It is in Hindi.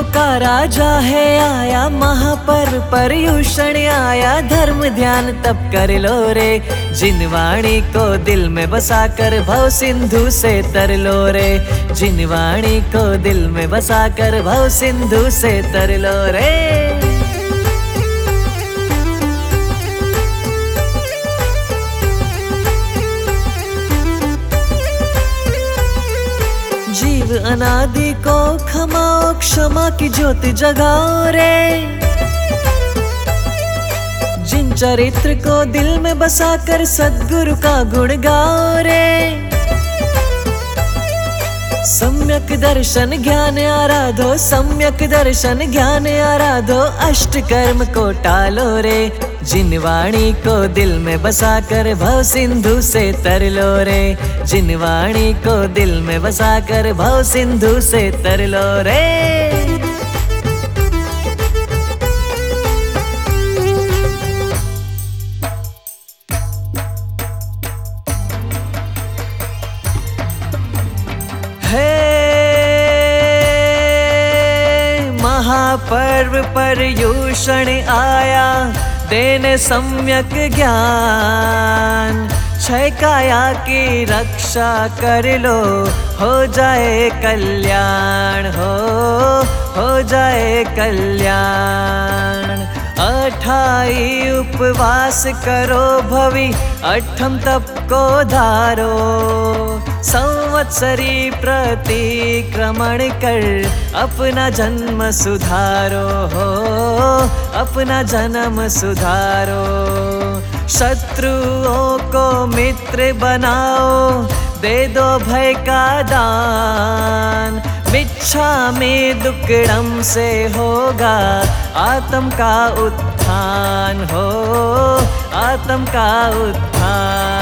का राजा है आया, महापर्व पर्युषण आया, धर्म ध्यान तप कर लो रे। जिनवाणी को दिल में बसा कर भव सिंधु से तर लो रे। जिनवाणी को दिल में बसा कर भव सिंधु से तर लो रे। जीव अनादि को क्षमाओ, क्षमा की ज्योत जगाओ रे। जिन चरित्र को दिल में बसाकर सद्गुरु का गुण गाओ रे। सम्यक दर्शन ज्ञान आराधो, सम्यक दर्शन ज्ञान आराधो, अष्ट कर्म को टालो रे। जिनवाणी को दिल में बसाकर भव सिंधु से तर लो रे। जिनवाणी को दिल में बसाकर भव सिंधु से तर लो रे। महापर्व पर्युषण आया, देने सम्यक ज्ञान। क्षय काया की रक्षा कर लो, हो जाए कल्याण, हो जाए कल्याण। 28 उपवास करो भवी, 8 तप को धारो। संवत्सरी प्रतिक्रमण कर अपना जन्म सुधारो, अपना जन्म सुधारो। शत्रुओं को मित्र बनाओ, दे दो भय का दान। मिच्छामि दुक्कडम से होगा आत्म का उत्थान, आत्म का उत्थान।